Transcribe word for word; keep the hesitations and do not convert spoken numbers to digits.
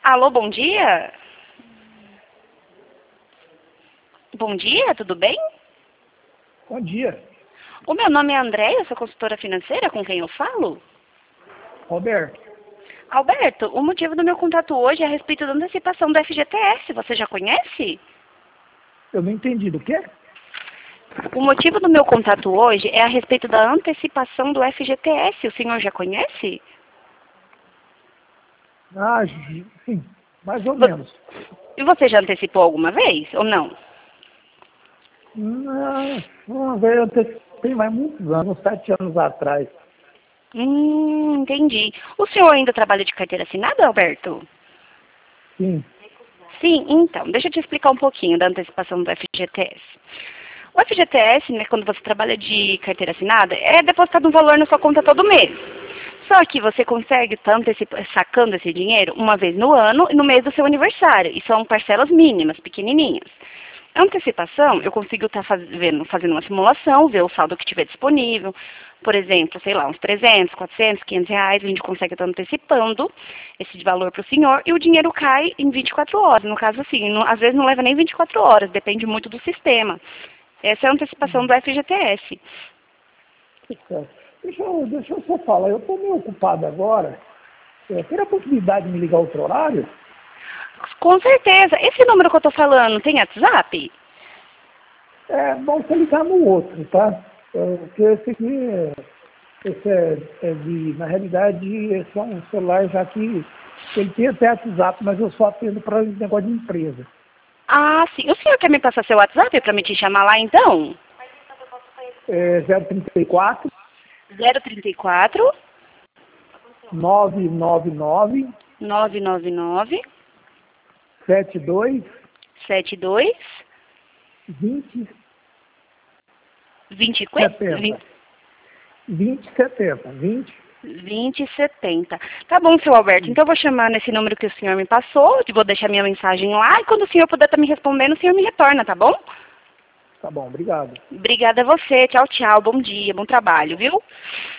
Alô, bom dia? Bom dia, tudo bem? Bom dia. O meu nome é Andréia, eu sou consultora financeira, com quem eu falo? Roberto. Alberto, o motivo do meu contato hoje é a respeito da antecipação do F G T S, você já conhece? Eu não entendi do quê? O motivo do meu contato hoje é a respeito da antecipação do F G T S, o senhor já conhece? Ah, sim, mais ou Vo- menos. E você já antecipou alguma vez, ou não? Não, uma vez eu te- tem mais muitos anos, uns sete anos atrás. Hum, entendi. O senhor ainda trabalha de carteira assinada, Alberto? Sim. Sim, então, deixa eu te explicar um pouquinho da antecipação do F G T S. O F G T S, né, quando você trabalha de carteira assinada, é depositado um valor na sua conta todo mês. Só que você consegue estar antecipa- sacando esse dinheiro uma vez no ano e no mês do seu aniversário. E são parcelas mínimas, pequenininhas. A antecipação, eu consigo estar fazendo, fazendo uma simulação, ver o saldo que tiver disponível. Por exemplo, sei lá, uns trezentos, quatrocentos, quinhentos reais, a gente consegue estar antecipando esse valor para o senhor e o dinheiro cai em vinte e quatro horas. No caso, assim, não- às vezes não leva nem vinte e quatro horas, depende muito do sistema. Essa é a antecipação do F G T S. Certo. Deixa eu, deixa eu só falar, eu estou meio ocupado agora. É, teria a possibilidade de me ligar outro horário? Com certeza. Esse número que eu estou falando tem WhatsApp? É bom você ligar no outro, tá? É, porque esse aqui, é, esse é, é de, na realidade, esse é um celular já que ele tem até WhatsApp, mas eu só atendo para negócio de empresa. Ah, sim. O senhor quer me passar seu WhatsApp para me te chamar lá, então? É zero trinta e quatro, zero trinta e quatro, nove nove nove, nove nove nove, sete dois, sete dois, vinte, vinte, setenta. vinte, setenta. vinte. vinte e setenta. Tá bom, seu Alberto. Então eu vou chamar nesse número que o senhor me passou, vou deixar minha mensagem lá e quando o senhor puder estar me respondendo, o senhor me retorna, tá bom? Tá bom, obrigado. Obrigada a você. Tchau, tchau. Bom dia, bom trabalho, viu?